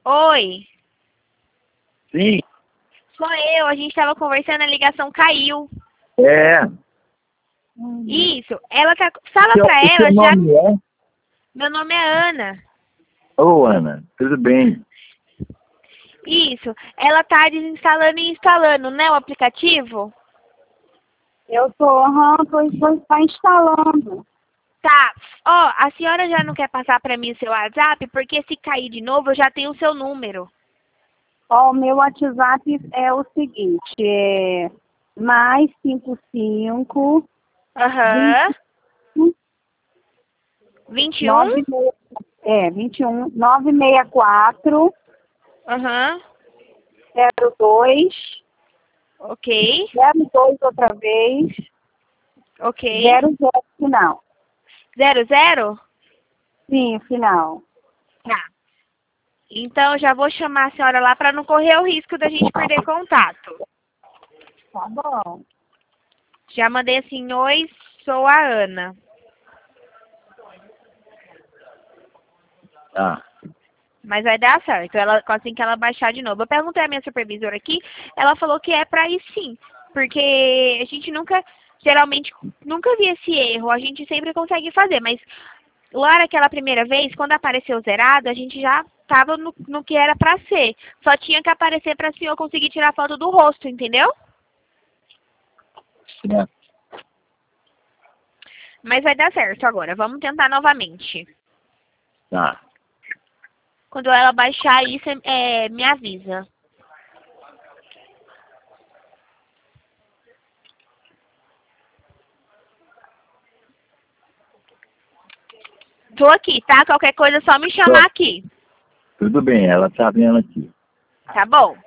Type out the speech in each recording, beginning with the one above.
Oi, Sim, sou eu. A gente estava conversando, a ligação caiu. é. Isso. Ela tá. Fala O pra seu ela já. nome é? Meu nome é Ana. Ô, Ana, tudo bem? Isso. Ela tá desinstalando e instalando, né, o aplicativo? Eu tá instalando. Tá. Ó, a senhora já não quer passar pra mim o seu WhatsApp? Porque se cair de novo, eu já tenho o seu número. Ó, o meu WhatsApp é o seguinte, é mais 55 Aham. 21? 21 964 Aham. 02 Ok. 02 outra vez Ok. 00 final. 00? Sim, final. Tá. Então, eu já vou chamar a senhora lá pra não correr o risco da gente perder contato. Tá bom. Já mandei assim, oi, sou a Ana. Tá. Mas vai dar certo, ela, assim que ela baixar de novo. Eu perguntei à minha supervisora aqui, ela falou que é pra ir sim. Porque a gente geralmente, nunca vi esse erro. A gente sempre consegue fazer, mas lá naquela primeira vez, quando apareceu zerado, a gente já tava no que era pra ser. Só tinha que aparecer pra senhor conseguir tirar foto do rosto, entendeu? Certo. Mas vai dar certo agora. Vamos tentar novamente. Tá. Quando ela baixar isso, me avisa. Tô aqui, tá? Qualquer coisa é só me chamar aqui. Tudo bem, ela tá vendo aqui. Tá bom?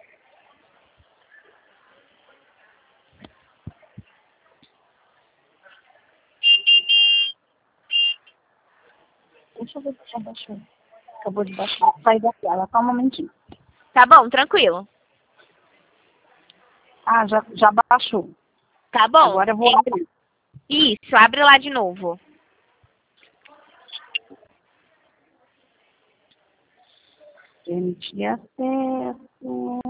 Deixa eu ver se já baixou. Acabou de baixar. Sai da tela, só um momentinho. Tá bom, tranquilo. Ah, já baixou. Tá bom. Agora eu vou abrir. Isso, abre lá de novo. Permitir acesso.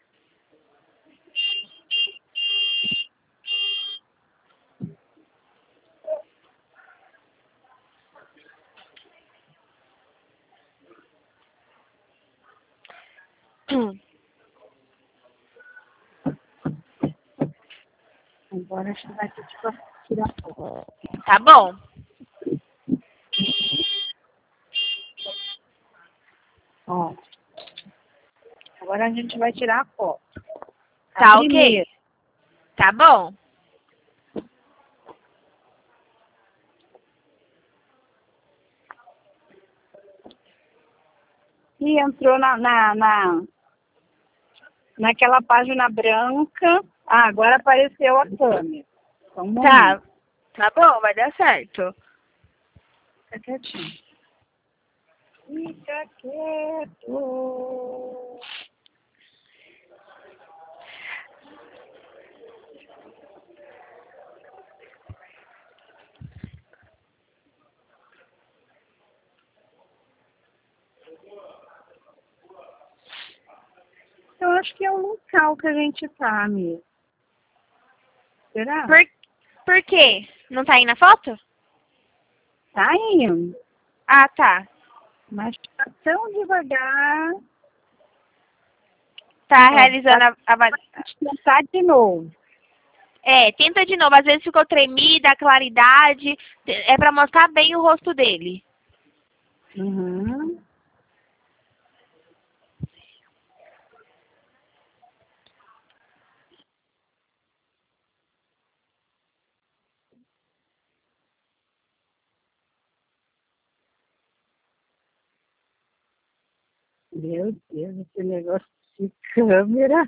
Agora acho que vai ter que tirar foto. Tá bom. Ó. Agora a gente vai tirar a foto. Tá Primeira. ok. Tá bom. E entrou naquela página branca. Ah, agora apareceu a câmera. Só um momento. Tá. Tá bom, vai dar certo. Fica quietinho. Fica quieto. Eu acho que é o local que a gente tá, amigo. Será? Por quê? Não tá aí na foto? Tá indo. Ah, tá. Mas tá tão devagar. Tá realizando a Tentar de novo. tenta de novo. Às vezes ficou tremida, a claridade. É pra mostrar bem o rosto dele. Uhum. Meu Deus, esse negócio de câmera.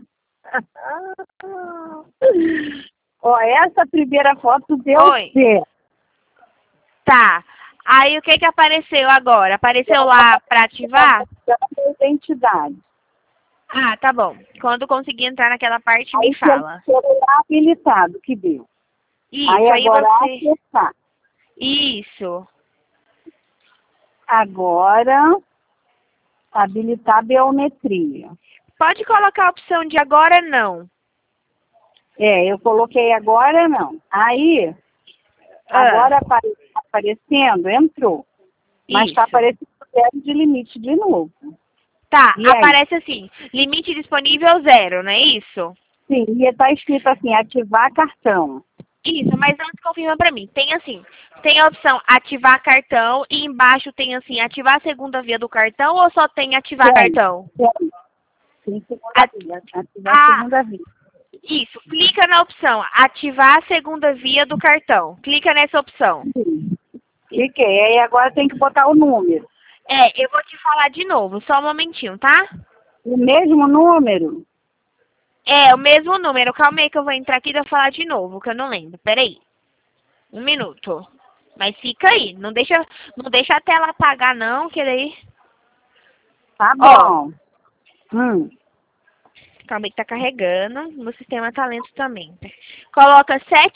Ó, essa primeira foto deu Oi. certo. Tá. Aí o que que apareceu agora? Apareceu lá pra ativar? Identidade. Ah, tá bom. Quando conseguir entrar naquela parte, Aí me fala. celular habilitado que deu. Isso, Aí agora você... acessar. Isso. Agora Habilitar a biometria. Pode colocar a opção de agora não. Eu coloquei agora não. Aí, agora aparecendo, entrou. Mas está Isso. aparecendo zero de limite de novo. Tá, E aí? aparece assim, limite disponível 0, não é isso? Sim, e está escrito assim, ativar cartão. Isso, mas antes confirma pra mim. Tem assim, tem a opção ativar cartão e embaixo tem assim, ativar a segunda via do cartão ou só tem ativar cartão? Tem segunda via. Ativar a segunda via. Isso, clica na opção ativar a segunda via do cartão. Clica nessa opção. Sim. Cliquei. Aí agora tem que botar o número. Eu vou te falar de novo, só um momentinho, tá? O mesmo número? O mesmo número. Calma aí que eu vou entrar aqui e vou falar de novo, que eu não lembro. Peraí. 1 minuto. Mas fica aí. Não deixa a tela apagar, não, que daí... Tá bom. Calma aí que tá carregando. Meu sistema tá lento também. Coloca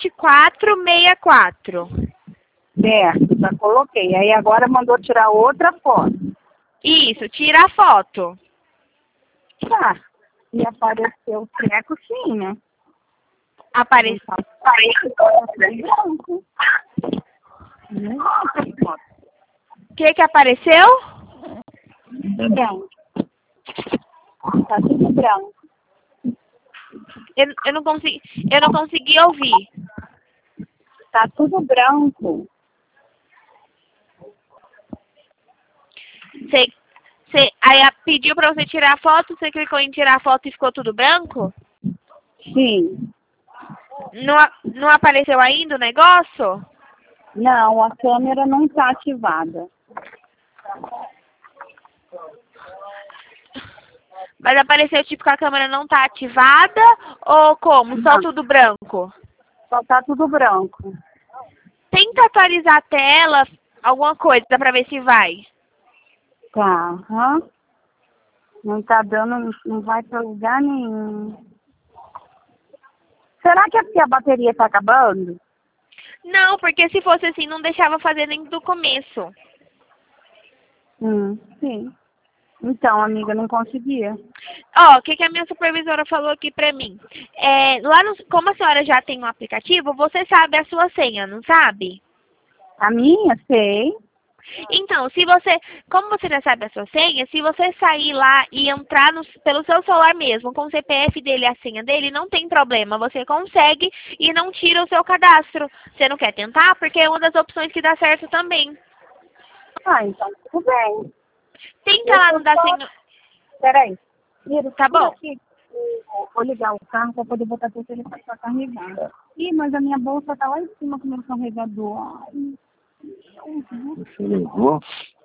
7464. Certo, já coloquei. Aí agora mandou tirar outra foto. Isso, tira a foto. Tá. E apareceu o treco sim, né? Aparece. Branco. O que apareceu? Branco. Tá tudo branco. Eu não consegui ouvir. Tá tudo branco. Aí pediu pra você tirar a foto, você clicou em tirar a foto e ficou tudo branco? Sim. Não apareceu ainda o negócio? Não, a câmera não está ativada. Mas apareceu tipo que a câmera não tá ativada ou como? Só Não. tudo branco? Só tá tudo branco. Tenta atualizar a tela, alguma coisa, pra ver se vai. Tá. Não tá dando, não vai pra lugar nenhum. Será que é porque a bateria tá acabando? Não, porque se fosse assim, não deixava fazer nem do começo. Sim. Então, amiga, não conseguia. Ó, o que a minha supervisora falou aqui pra mim? Como a senhora já tem um aplicativo, você sabe a sua senha, não sabe? A minha, sei. Então, como você já sabe a sua senha, se você sair lá e entrar pelo seu celular mesmo, com o CPF dele e a senha dele, não tem problema. Você consegue e não tira o seu cadastro. Você não quer tentar? Porque é uma das opções que dá certo também. Então tudo bem. Tenta lá no da senha. Peraí. Mira, Tá bom. aqui. Vou ligar o carro para poder botar teu telefone para carregar. Ih, mas a minha bolsa tá lá em cima com o meu carregador. Ai, Você levou?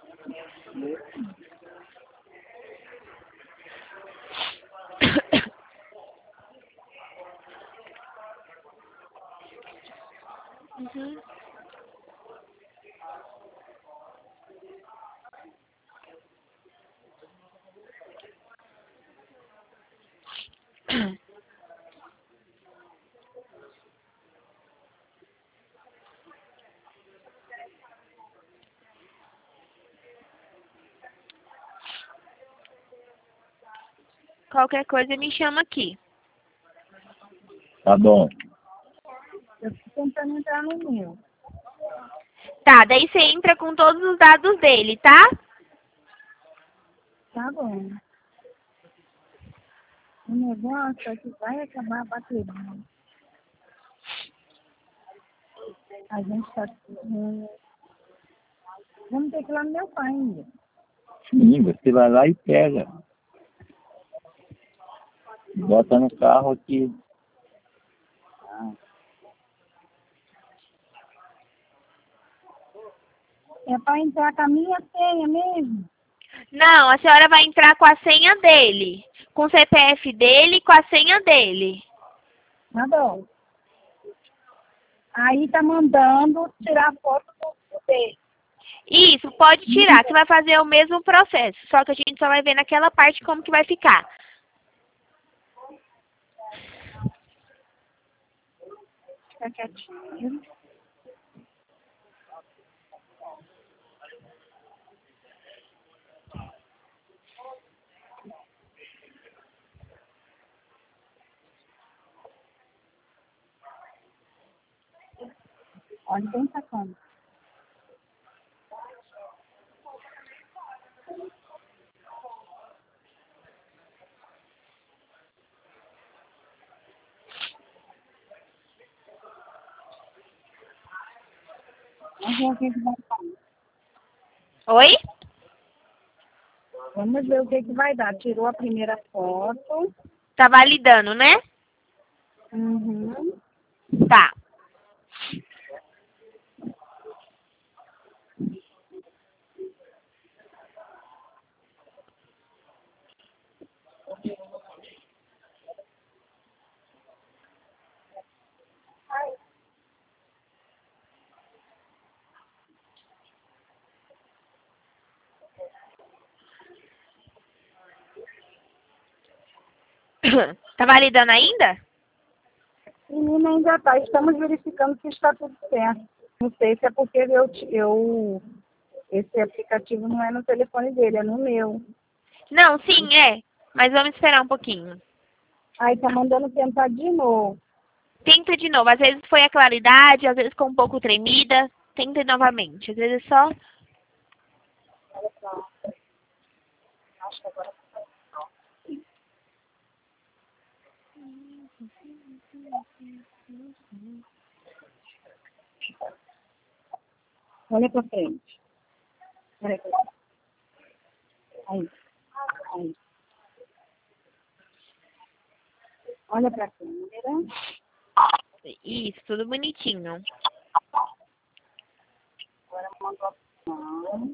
Uhum. Qualquer coisa me chama aqui. Tá bom. eu tô tentando entrar no meu. Tá, daí você entra com todos os dados dele, tá? Tá bom. O negócio é que vai acabar a bateria. A gente tá... Vamos ter que ir lá no meu pai ainda. Sim, você vai lá e pega. Bota no carro aqui. É para entrar com a minha senha mesmo? Não, a senhora vai entrar com a senha dele. Com o CPF dele e com a senha dele. Tá bom. Aí tá mandando tirar foto do dele. Isso, pode tirar. Você vai fazer o mesmo processo. Só que a gente só vai ver naquela parte como que vai ficar. Fica quietinho. Ali bem sacana. Vamos ver o que vai dar. Oi? Vamos ver o que vai dar. Tirou a primeira foto. Tá validando, né? Uhum. Tá. Tá validando ainda? Menina, ainda tá. Estamos verificando se está tudo certo. Não sei se é porque esse aplicativo não é no telefone dele, é no meu. Não, sim, é. Mas vamos esperar um pouquinho. Aí tá mandando tentar de novo. Tenta de novo. Às vezes foi a claridade, às vezes ficou um pouco tremida. Tenta novamente. Às vezes é só... Olha só. Acho que agora olha pra frente. Olha pra frente. Aí. Aí. Olha pra câmera. Isso, tudo bonitinho. Agora manda a opção.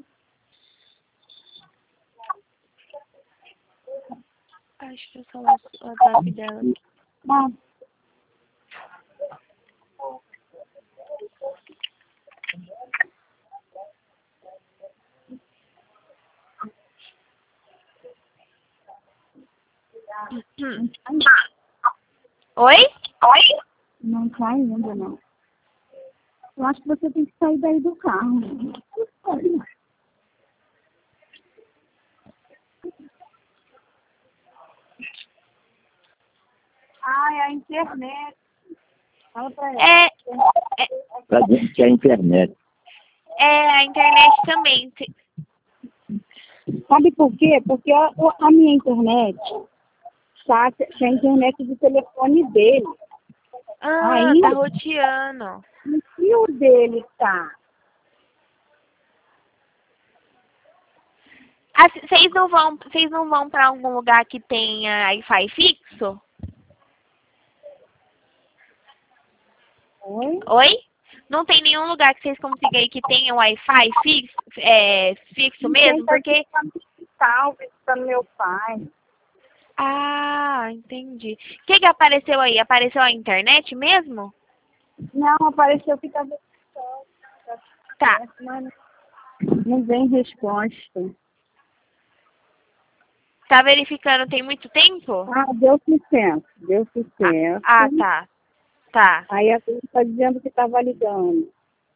Acho que eu só o WhatsApp dela. Bom, Oi? não tá ainda, não. Eu acho que você tem que sair daí do carro. Ai, a internet. Fala pra ela. É, Pra gente é a internet. a internet também. Sabe por quê? Porque a minha internet tá, que a internet do telefone dele. Ah, Aí, tá roteando. e o dele tá? Ah, vocês não vão pra algum lugar que tenha Wi-Fi fixo? Oi? Oi? Não tem nenhum lugar que vocês consigam aí que tenha Wi-Fi fixo mesmo? Porque... Tá no hospital, visitando meu pai. Ah, entendi. O que apareceu aí? Apareceu a internet mesmo? Não, apareceu que tava... Tá. Mas não vem resposta. Tá verificando tem muito tempo? Ah, deu sucesso. Deu sucesso. Ah, tá. Tá. Aí a gente está dizendo que está validando.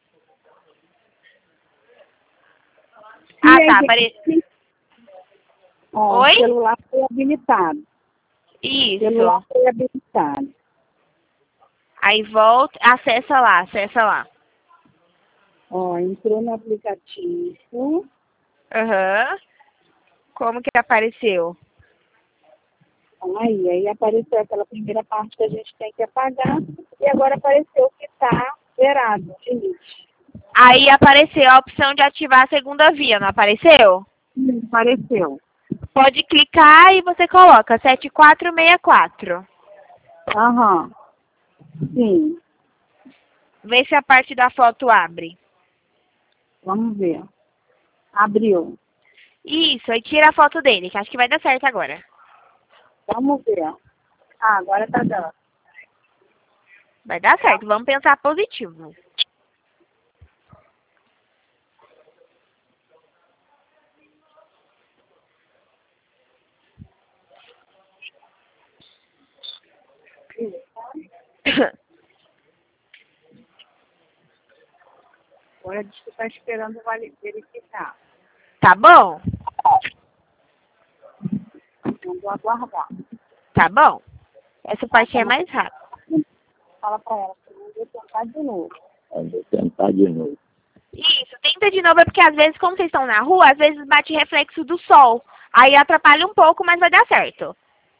Ah, E tá. aí, ó, Oi? o celular foi habilitado. O celular Isso. foi habilitado. Aí volta, acessa lá. Ó, entrou no aplicativo. Aham. Como que apareceu? Aí apareceu aquela primeira parte que a gente tem que apagar. E agora apareceu que está zerado, limite. Aí apareceu a opção de ativar a segunda via, não apareceu? Apareceu. Pode clicar e você coloca 7464. Aham. Sim. Vê se a parte da foto abre. Vamos ver. Abriu. Isso, aí tira a foto dele, que acho que vai dar certo agora. Vamos ver. Ah, agora tá dando. Vai dar certo, vamos pensar positivo. Agora diz que está esperando verificar. Tá bom? Mandou aguardar. Tá bom. Essa parte é mais rápida. Fala pra ela que não deu tentar de novo. Eu vou tentar de novo. Isso, tenta de novo, é porque às vezes, como vocês estão na rua, às vezes bate reflexo do sol. Aí atrapalha um pouco, mas vai dar certo.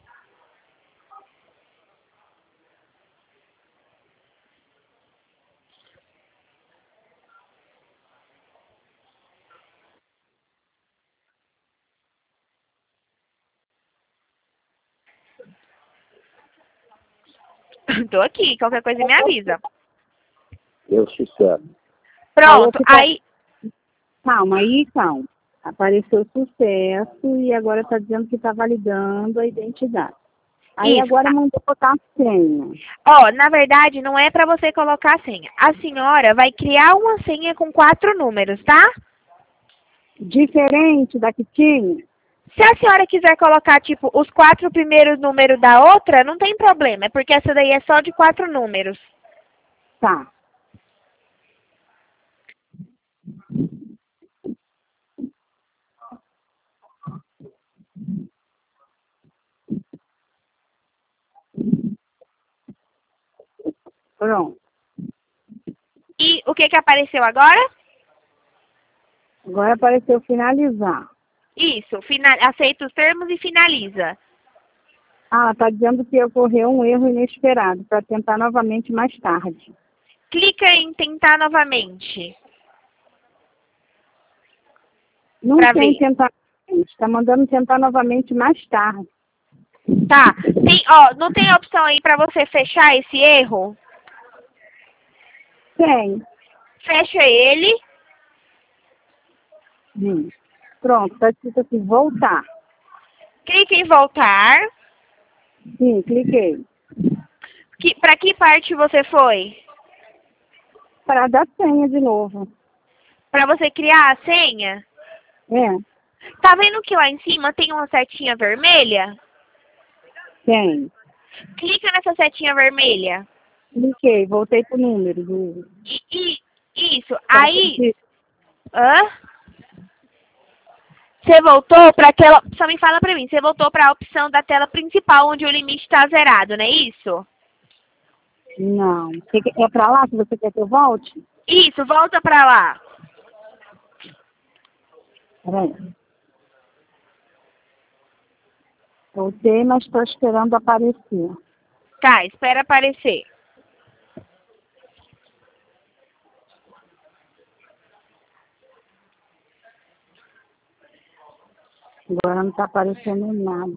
Tô aqui, qualquer coisa me avisa. Deu sucesso. Pronto, aí... Calma, aí, calma. Apareceu sucesso e agora está dizendo que está validando a identidade. Aí Isso. agora mandou botar a senha. Ó, na verdade, não é pra você colocar a senha. A senhora vai criar uma senha com 4 números, tá? Diferente da que tinha? Se a senhora quiser colocar, tipo, os 4 primeiros números da outra, não tem problema. É porque essa daí é só de 4 números. Tá. Pronto. E o que que apareceu agora? Agora apareceu finalizar. Isso, aceita os termos e finaliza. Ah, está dizendo que ocorreu um erro inesperado, para tentar novamente mais tarde. Clica em tentar novamente. Não Pra tem ver. tentar novamente, está mandando tentar novamente mais tarde. Tá. Ó, não tem opção aí pra você fechar esse erro? Tem. Fecha ele. Pronto, está escrito assim, voltar. Clica em voltar. Sim, cliquei. Pra que parte você foi? Para dar senha de novo. Pra você criar a senha? É, Tá vendo que lá em cima tem uma setinha vermelha? tem. Clica nessa setinha vermelha. Cliquei, voltei pro número. Isso. Aí... Hã? Você voltou para aquela... Só me fala pra mim. Você voltou para a opção da tela principal, onde o limite está zerado, não é isso? Não. É para lá que você quer que eu volte? Isso, volta para lá. Peraí. Voltei, mas estou esperando aparecer. Tá, espera aparecer. Agora não está aparecendo nada.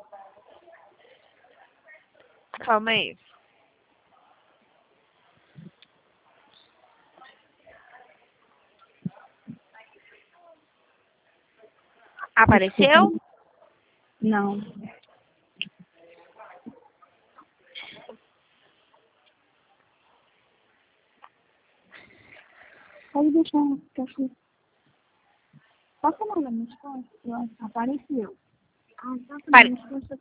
Calma aí. Apareceu? Não. Pode deixar ficar aqui. Passa a mão na minha costas. Apareceu. Ah, passa na minha costas.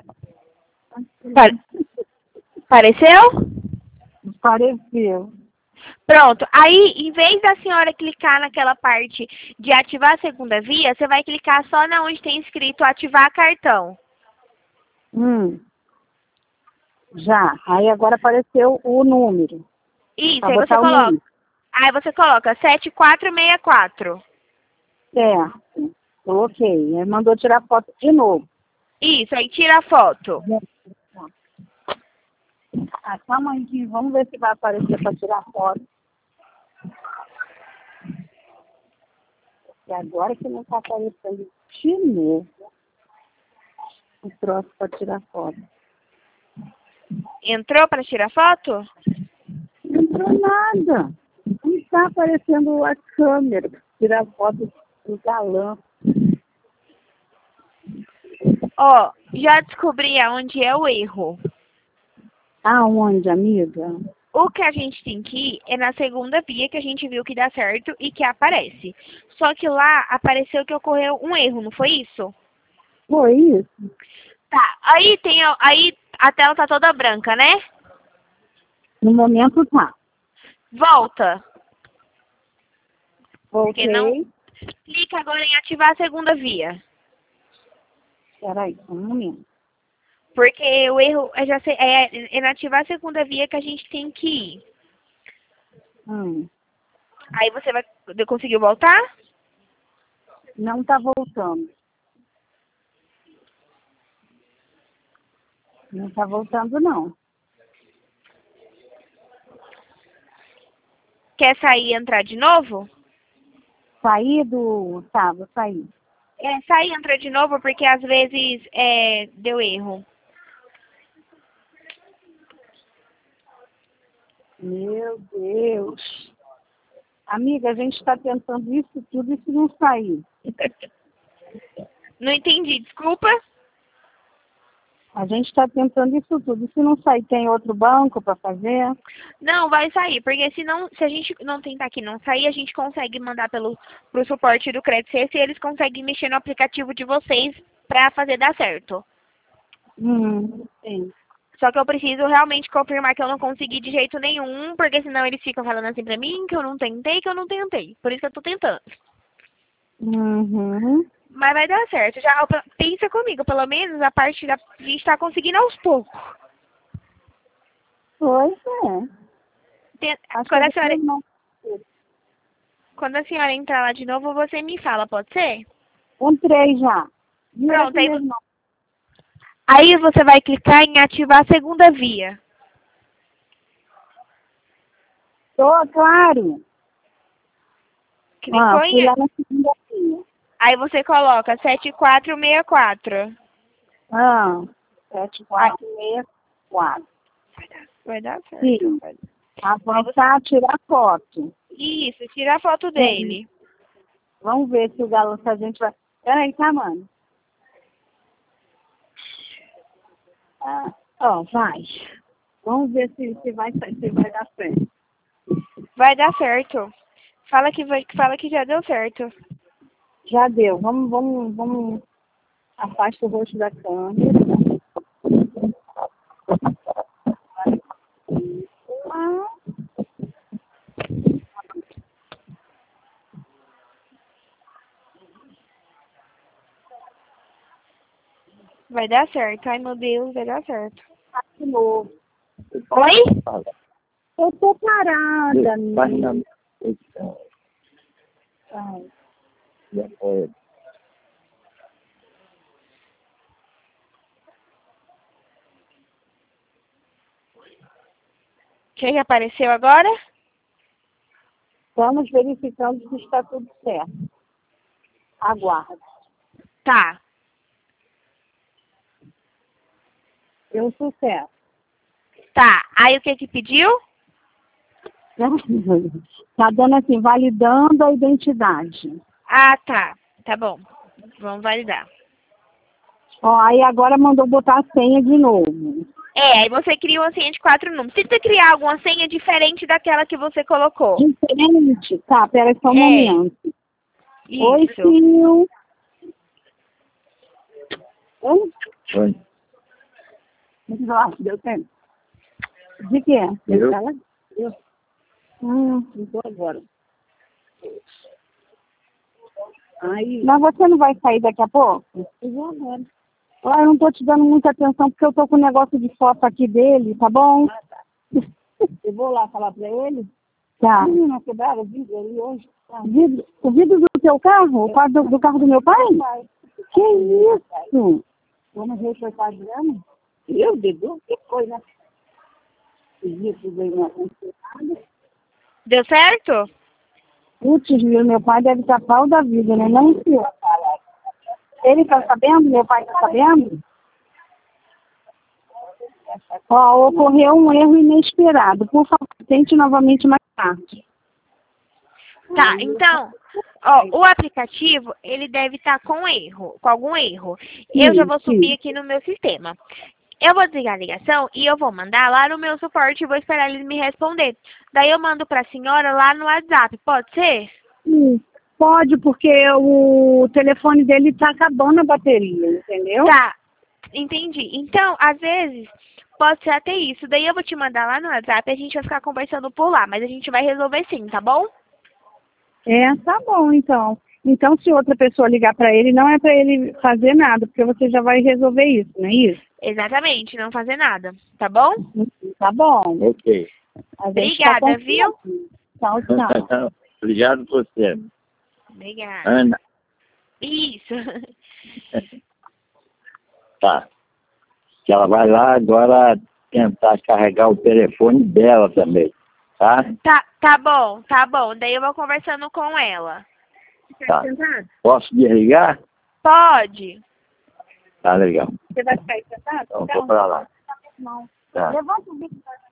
Apareceu? Apareceu. Pronto. Aí, em vez da senhora clicar naquela parte de ativar a segunda via, você vai clicar só na onde tem escrito ativar cartão. Já. Aí agora apareceu o número. Isso, Pra aí você botar o coloca. número. Aí você coloca 7464. Certo. Coloquei. Aí mandou tirar foto de novo. Isso, aí tira a foto. Ah, calma aí, que vamos ver se vai aparecer para tirar foto. E agora que não está aparecendo de novo o troço para tirar foto. Entrou para tirar foto? Não entrou nada. Não está aparecendo a câmera para tirar foto do galã. Ó, já descobri aonde é o erro. Aonde, amiga? O que a gente tem que ir é na segunda via que a gente viu que dá certo e que aparece. Só que lá apareceu que ocorreu um erro, não foi isso? Foi isso? Tá, aí a tela tá toda branca, né? No momento tá. Volta. Voltei. Não... Clica agora em ativar a segunda via. Peraí, um momento. Porque o erro é na ativar a segunda via que a gente tem que ir. Aí você conseguiu voltar? Não tá voltando. Não tá voltando, não. Quer sair e entrar de novo? Saí do... Tá, vou sair. Sair e entrar de novo porque às vezes deu erro. Meu Deus. Amiga, a gente está tentando isso tudo e se não sair. Não entendi, desculpa. A gente está tentando isso tudo. E se não sair, tem outro banco para fazer? Não, vai sair, porque se a gente não tentar aqui não sair, a gente consegue mandar pro suporte do Credit Suisse e eles conseguem mexer no aplicativo de vocês pra fazer dar certo. Sim. Só que eu preciso realmente confirmar que eu não consegui de jeito nenhum, porque senão eles ficam falando assim pra mim que eu não tentei, que eu não tentei. Por isso que eu tô tentando. Mas vai dar certo. Já pensa comigo, pelo menos a parte da gente tá conseguindo aos poucos. Pois é. Quando a senhora entrar lá de novo, você me fala, pode ser? Entrei já. Pronto, aí você vai clicar em ativar a segunda via. Claro. Clicou fui lá na segunda via. Aí você coloca 7464. 7464. Vai dar certo. Sim. Avançar, tirar foto. Isso, tira a foto dele. Vamos ver se se a gente vai... Peraí, tá, mano? Vai. Vamos ver se vai dar certo. Vai dar certo. Fala que já deu certo. Já deu. Vamos. Afasta o rosto da câmera. Vai dar certo. Ai, meu Deus, vai dar certo. De novo. Oi? Eu tô parada, amiga. Quem que apareceu agora? Estamos verificando se está tudo certo. Aguarde. Tá. Deu sucesso. Tá. Aí o que pediu? Tá dando assim, validando a identidade. Ah, tá. Tá bom. Vamos validar. Aí agora mandou botar a senha de novo. Aí você cria uma senha de 4 números. Tenta criar alguma senha diferente daquela que você colocou. Diferente? Tá, pera só um momento. Isso. Oi, filho. Oi. Deu tempo. De quê? Eu. Então agora. Mas você não vai sair daqui a pouco? Eu vou agora. Eu não tô te dando muita atenção porque eu tô com um negócio de foto aqui dele, tá bom? Tá. Eu vou lá falar pra ele. Tá. Não quebraram o vidro ali hoje? Tá. O vidro do teu carro? O carro do carro do meu pai? Que isso? Vamos ver se foi pai grama? Eu, Dedu? Que foi, né? Deu certo? Putz, meu pai deve estar pau da vida, né? Não, senhor. Ele tá sabendo? Meu pai tá sabendo? Ocorreu um erro inesperado. Por favor, tente novamente mais tarde. Tá, então, o aplicativo, ele deve estar com algum erro. Eu já vou subir aqui no meu sistema. Eu vou desligar a ligação e eu vou mandar lá no meu suporte e vou esperar eles me responder. Daí eu mando pra senhora lá no WhatsApp, pode ser? Pode, porque o telefone dele tá acabando a bateria, entendeu? Tá, entendi. Então, às vezes, pode ser até isso. Daí eu vou te mandar lá no WhatsApp e a gente vai ficar conversando por lá, mas a gente vai resolver sim, tá bom? Tá bom, então. Então, se outra pessoa ligar para ele, não é para ele fazer nada, porque você já vai resolver isso, não é isso? Exatamente, não fazer nada, tá bom? Tá bom. Ok. Obrigada, viu? Tchau, tchau. Obrigado por você. Obrigada. Ana. Isso. Tá. Que ela vai lá agora tentar carregar o telefone dela também, tá? Tá bom, tá bom. Daí eu vou conversando com ela. Tá. Posso desligar? Pode. Tá legal. Você vai ficar aí sentado? Então, vou pra lá. Não. Tá. Levanta o bico.